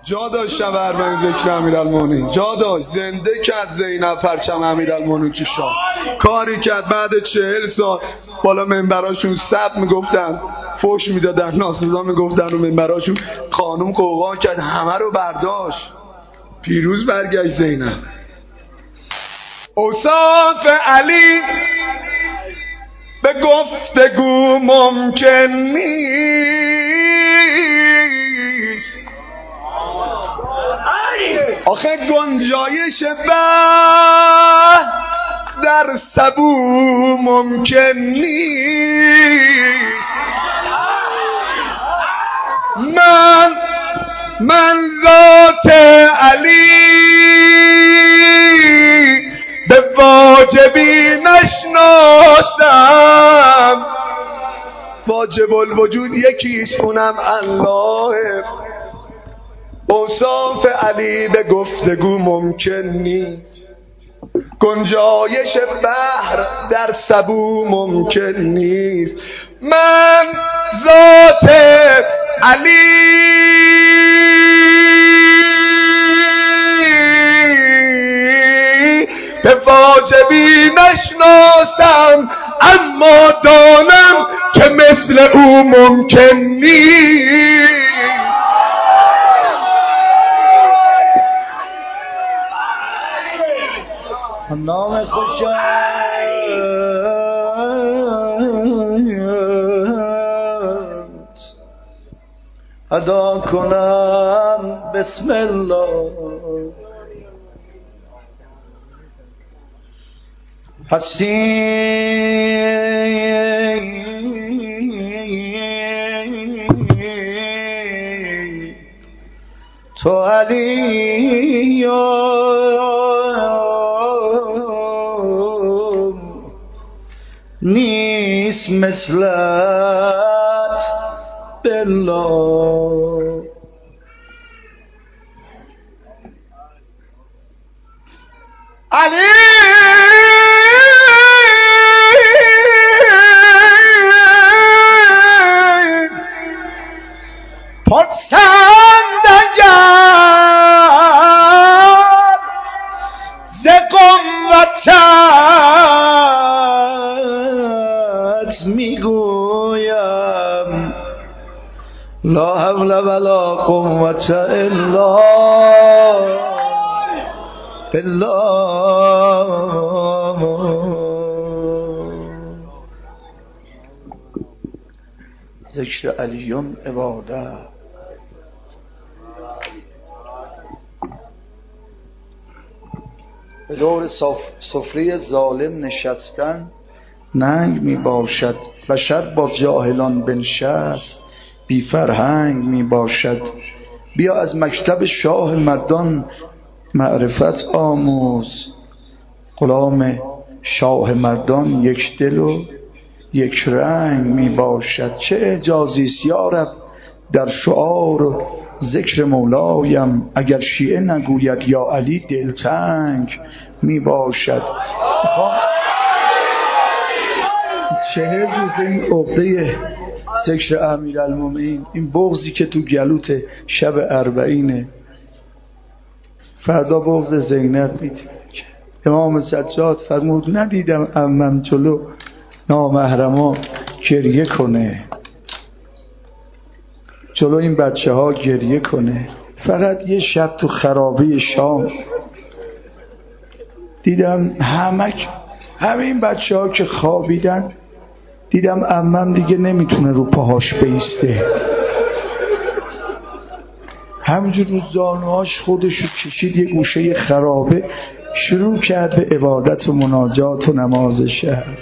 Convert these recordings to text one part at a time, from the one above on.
جا داشت شب اربعین ذکر امیرالمومنین، جا داشت. زنده کرد زینب پرچم امیرالمومنین که شاه کاری کرد. بعد 40 سال بالا منبراشون سب میگفتن، فوش میدادن، ناسزا میگفتن رو منبراشون، خانوم قوقا کرد، همه رو برداشت. پیروز برگشت زینب. اوصاف علی به گفتگو ممکن نیست، آخه گنجایش بحر در سبو ممکن نیست. من ذات علی به واجبی نشناسم، واجب الوجود یکیست اونم الله. اوصاف علی به گفتگو ممکن نیست، گنجایش بحر در سبو ممکن نیست. من ذات علی به واجبی نشناسم، اما دانم که مثل او ممکن نیست. نام خوشا ادا کنم بسم الله. هستی تو علی نیست مثلت بالله. علی پرسند اگر ز قوتت میگویم لا حول ولا قوة الا بالله. ذکر علیون عبادت. به دور سفره ظالم نشستن ننگ می باشد، بشر با جاهلان بنشست بی فرهنگ می باشد. بیا از مکتب شاه مردان معرفت آموز، غلام شاه مردان یک دل و یک رنگ می باشد. چه اعجازیست یا رب در شعار و ذکر مولایم، اگر شیعه نگوید یا علی دلتنگ می باشد. 40 روز این عقده ذکر امیرالمومنین، این بغضی که تو گلوت شب اربعینه، فردا بغض زینب میتونه. امام سجاد فرمود ندیدم عمم جلو نامحرما گریه کنه، جلو این بچه ها گریه کنه. فقط یه شب تو خرابه شام دیدم همه این بچه ها که خوابیدن، دیدم عمم دیگه نمیتونه رو پاهاش بیسته، همینجور رو زانوهاش خودشو کشید یه گوشه خرابه، شروع کرد به عبادت و مناجات و نماز شب.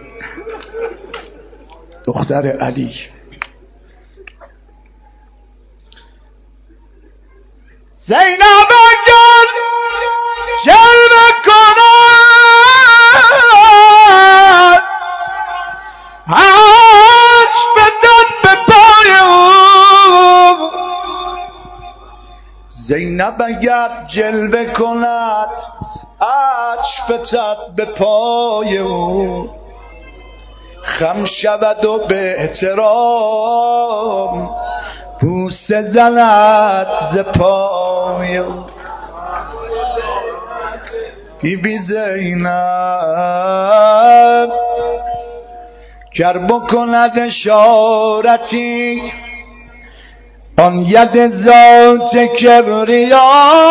دختر علی زینب اگر جلوه کند هش بدن به پای او، زینب اگر جلوه کند هش بدن به پای او، خم شود و به احترام او بوسه زند ز پای بی زینب گر بکند اشارتی آن ید ذات کبریا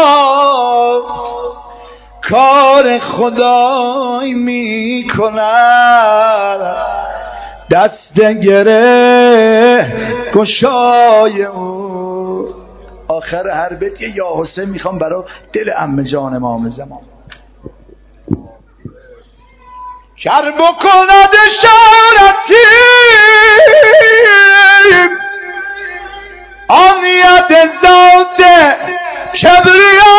کار خدای می کند دست گره گشای او. آخر هر بیت یه یا حسین میخوام برای دل عمه جان امام زمان گر بکند اشارتی آن ید ذات کبریا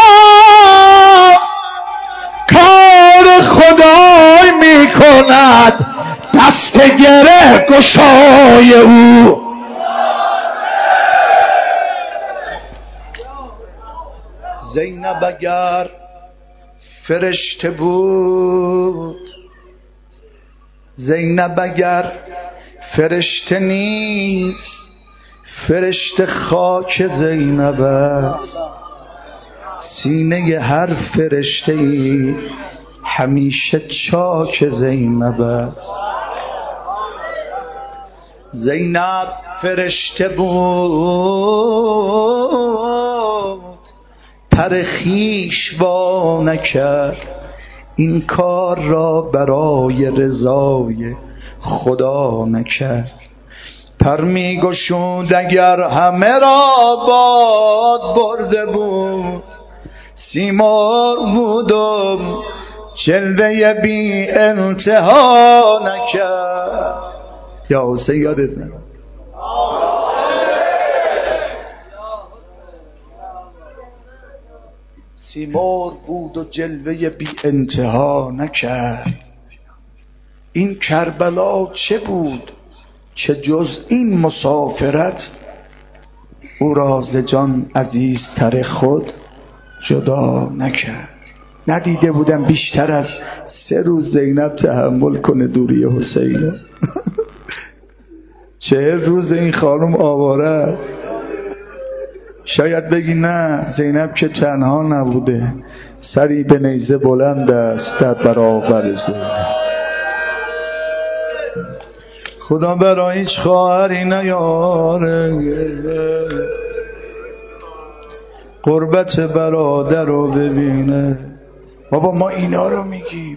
کار خدای می کند دست گره گشای او. زینب اگر فرشته بود زینب اگر فرشته نیست فرشته خاک زینب است سینه هر فرشته‌ای همیشه چاک زینب است. زینب فرشته بود پر خویش وا نکرد این کار را برای رضای خدا نکرد. پر می گشود اگر همه را باد برده بود سیمرغ بود و جلوه بی انتها نکرد. یا حسین یادت نه سیمرغ بود و جلوه بی انتها نکرد. این کربلا چه بود چه جز این مسافرت او را ز جان عزیزتر خود جدا نکرد. ندیده بودم بیشتر از 3 روز زینب تحمل کنه دوری حسین. 40 روز این خانم آواره است. شاید بگی نه زینب که تنها نبوده سری به نیزه بلند است در برابر زینب. خدا برای هیچ خواهری نیاره قربت برادر رو ببینه. بابا ما اینا رو میگیم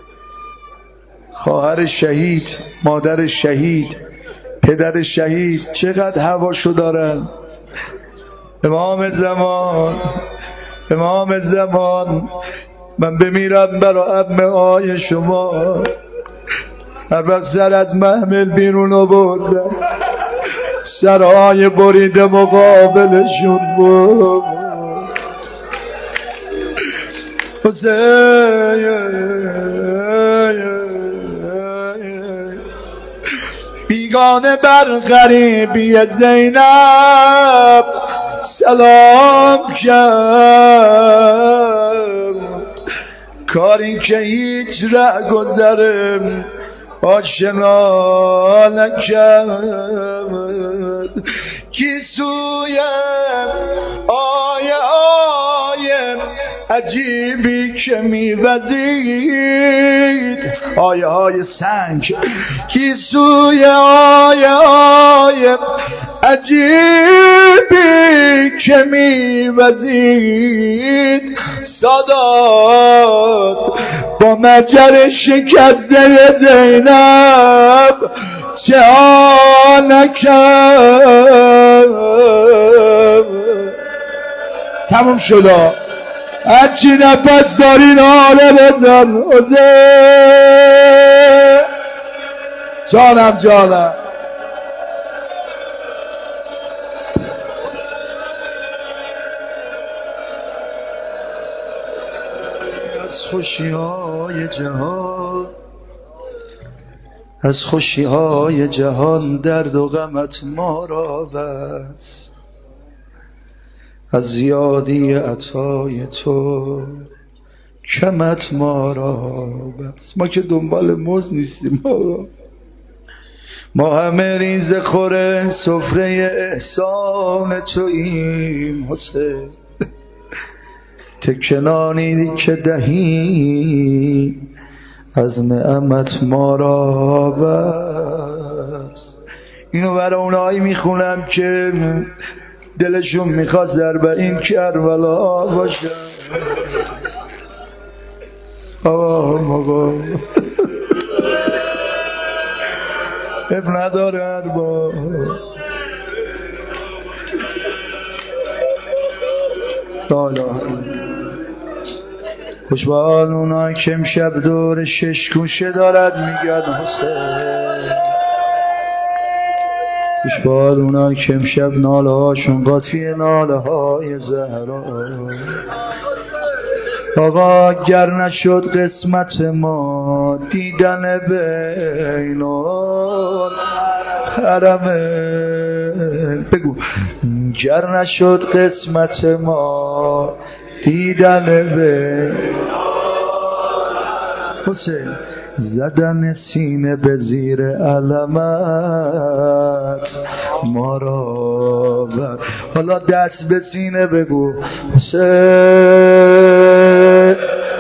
خواهر شهید مادر شهید پدر شهید چقدر هواشو دارن. امام زمان من بمیرم برای عمه های شما هر وقت سر از محمل بیرون آوردن سرهای بریده مقابلشون بود. بیگانه بر غریبی زینب سلام کرد کاری که هیچ ره گذرم آشنا نکرد. کی سویم آیه عجیبی که میوزید آیه های سنگ کی سوی آیه عجیبی که میوزید سادات با مجر شکسته زینب چه نکرد. تموم شد هرچی نفس داری ناله بزن اوزه جانم از خوشی های جهان درد و غمت ما را بس از زیادی عطای تو کمت ما را بس. ما که دنبال مزد نیستیم آقا ما همه ریز خوره سفره احسان توییم حسین، تکنانی که دهی از نعمت ما را بس. اینو برای اونایی میخونم که دلشون میخواد ضربه این کربلا باشه. آقا اب نداره ارباب. خوشبال اونایی که امشب دور شش گوشه دارد میگن حسین. خوشبال اونایی که امشب ناله هاشون قاطی ناله های زهرا. آقا گر نشد قسمت ما دیدن بینون حرمه، بگو گر نشد قسمت ما دیدن بینون حسین، زدن سینه به زیر علمت ما را بر. حالا دست به سینه بگو حسین،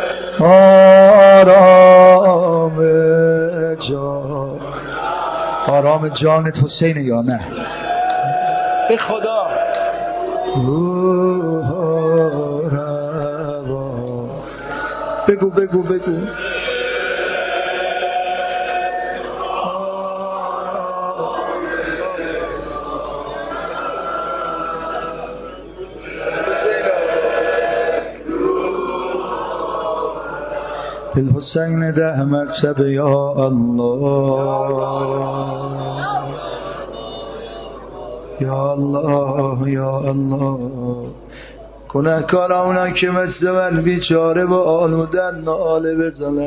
آرام جان، آرام جانت حسین یا نه؟ به خدا بگو بگو بگو. الحسین 10 مرتبه یا الله یا الله یا الله. گناهکار اونا که مثل من بیچاره با آلودن ناله بزنن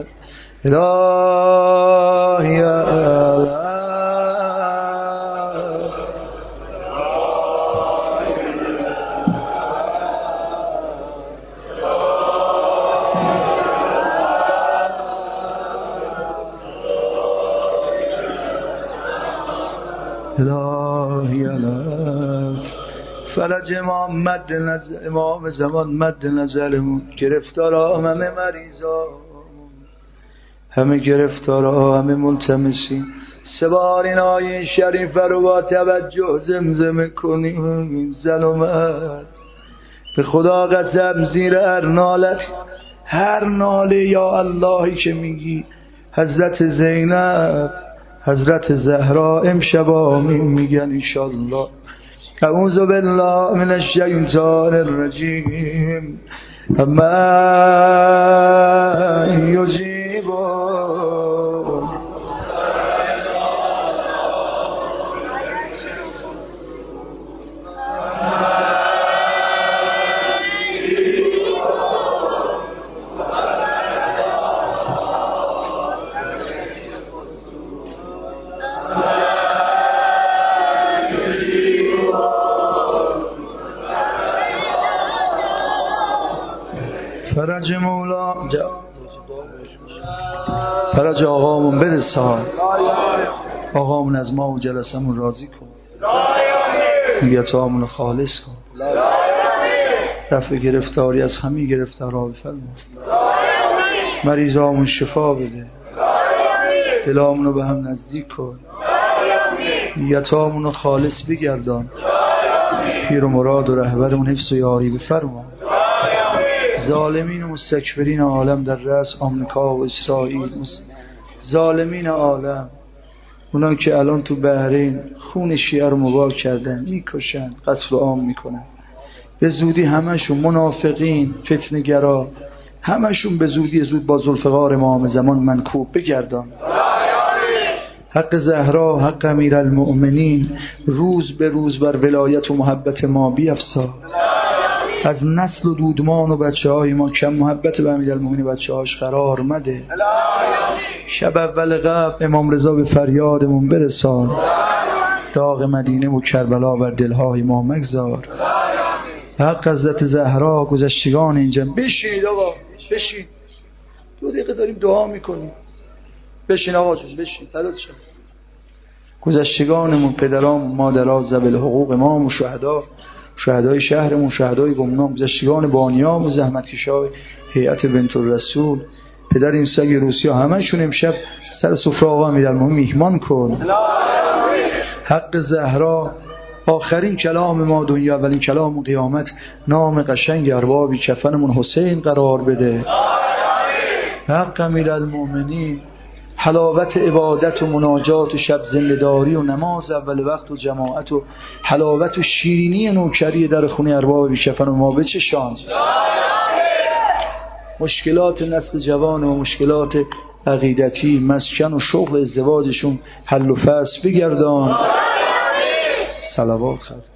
الهی الله. الهی الف فرج امام زمان مد نظرمون، گرفتارا همه مریضا، همه گرفتارا همه ملتمسین، سه بار این آیه شریف رو با توجه زمزمه کنیم. زن و مرد به خدا قسم زیر هر نالت، هر ناله یا اللهی که میگی حضرت زینب حضرت زهرا امشبا میگن انشالله اعوذ بالله من الشیطان الرجیم اما یجیب فرج مولا فرج آقامون برسان، آقامون از ما و جلسمون راضی کن، نیتامون خالص کن، رفع گرفتاری از همه گرفتارها بفرما، مریضامون شفا بده، دلامونو به هم نزدیک کن، نیتامونو خالص بگردان، پیر و مراد و رهبرمون حفظ و یاری بفرما. ظالمین و مستکبرین عالم در رأس آمریکا و اسرائیل، ظالمین عالم، اونا که الان تو بحرین خون شیعه رو مباح کردن، میکشن، قتل عام میکنن، به زودی همشون منافقین، فتنه‌گرا، همشون به زودی زود با ذوالفقار امام زمان منکوب بگردان. حق زهرا، حق امیرالمؤمنین روز به روز بر ولایت و محبت ما بیفزا. از نسل و دودمان و بچه های ما کم محبت به امیرالمؤمنین بچه هاش قرار مده. شب اول قبل امام رضا به فریادمون برسان، داغ مدینه و کربلا بر دلهای ما مگذار. حق حضرت زهرا گذشتگان اینجا. بشین آقا بشین، 2 دقیقه داریم دعا میکنیم. بشین آقا جون بشین، فدات شم. گذشتگانمون، پدرامون، مادرها، ذوی حقوق ما و شهدای شهرمون، شهدای گمنام، گذشتگان بانیام و زحمتکشای هیئت بنت الرسول، پدر این سگ روسیا، همه‌شون امشب سر سفره آقا امیرالمومنین میهمان کن. حق زهرا آخرین کلام ما دنیا، اولین کلام قیامت، نام قشنگ اربابی کفنمون حسین قرار بده. حق امیرالمومنین حلاوت عبادت و مناجات و شب زنده‌داری و نماز اول وقت و جماعت و حلاوت و شیرینی نوکری در خونه ارباب بی‌کفن و ما بچشان. مشکلات نسل جوان و مشکلات عقیدتی، مسکن و شغل ازدواجشون حل و فصل بگردان. صلوات خواهد.